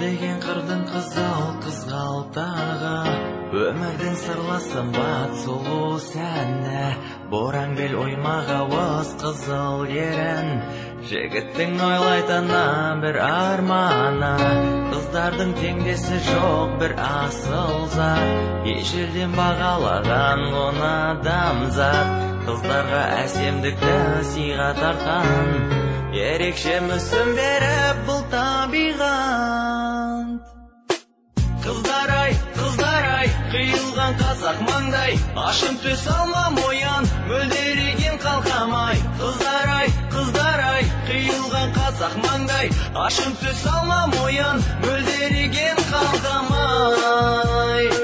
деген қырдың қызыл қызғалдағы, өмірдің сырлы сымбат сұлу сәні, боран бел оймақ ауыз қызыл ерін, жігіттің ойлайтыны бір арманы, қыздардың теңдесі жоқ бір асыл зат, ежелден бағалаған оны адамзат, қыздарға әсемдікті сыйға тартқан, ерекше мүсін беріп бұл табиғат. Қыздар ай, қиылған қазақ маңдай, ашын төс алма моян, мөлдіреген қалқамай. Қыздар ай, қиылған қазақ маңдай, ашын төс алма моян, мөлдіреген қалқамай.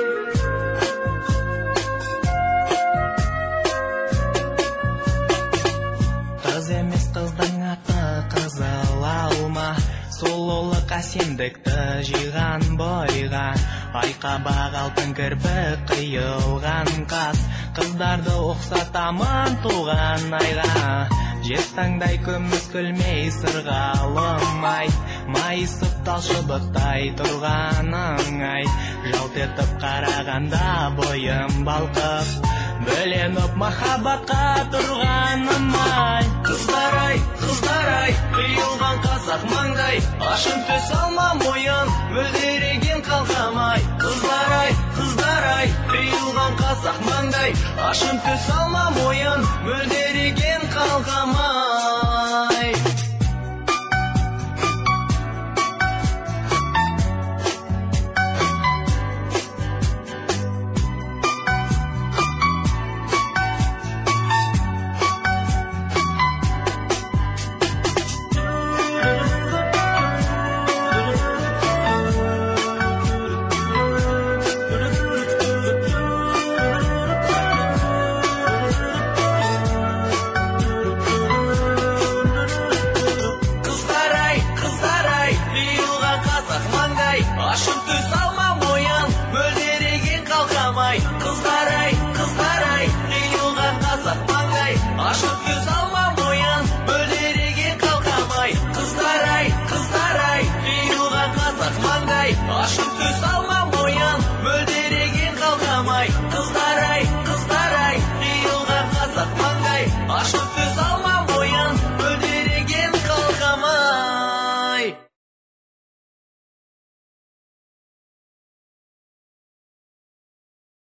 Қыз емес қыздың аты қызыл алма, сұлулық әсемдікті жиған бойға, айқабақ алтын кірпік қиылған қас, қыздарды ұқсатамын туған айға. Жезтаңдай күміс күлмей сырғалым ай, майысып талшыбықтай тұрғаның ай, жалт етіп қарағанда бойым балқып, бөленіп махаббатқа тұрғаным ай. Қыздар ай, қиылған қазақ маңдай, ашын төс алма моян, мөлдіреген қалқамай. Қыздар ай, қиылған қазақ маңдай, ашын төс алма моян,